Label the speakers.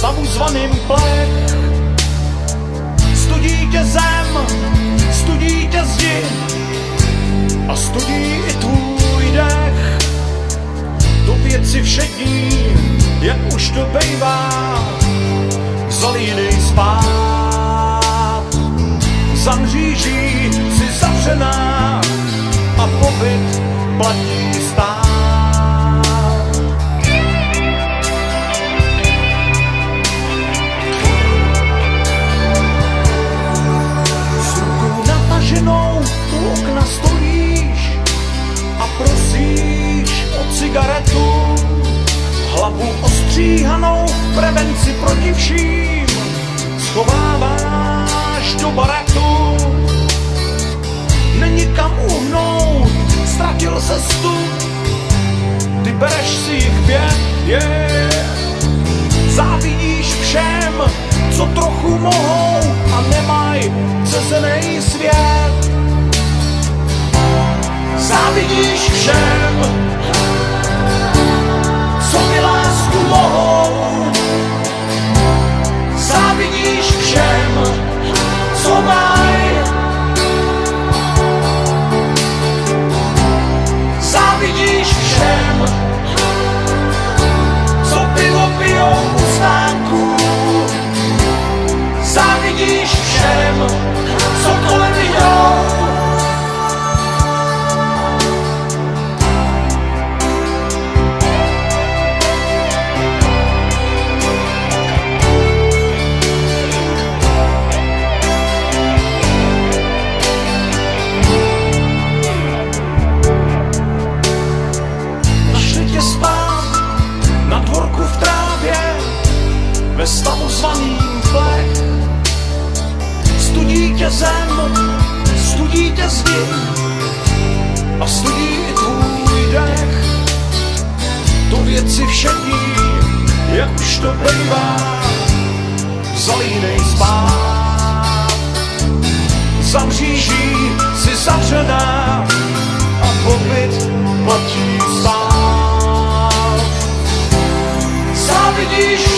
Speaker 1: stavu zvaným plech. Studí tě zem, studí tě zdi a studí i tvůj dech. To věci všední, jak už to bejvá, zalínej spát. Za mříží si zavřená a pobyt platí stát. S rukou nataženou u okna stojíš a prosíš o cigaretu. Hlavu ostříhanou prevenci proti vším schováváš do baretu. Není kam uhnout, ztratil cestu, ty bereš si jich 5, závidíš všem, co trochu mohou a nemaj cezenej svět. Závidíš všem, co mi lásku mohou. Závidíš všem, co mají. Závidíš všem, co pivo pijou u stánku. Závidíš všem, co kolem jdou. Ve stavu zvaným plech. Studí tě zem, studí tě zdi a studí i tvůj dech. To věci všední, jak už to bývá, zalínej spát. Za mříží si zavřená a pobyt platí stát. Závidíš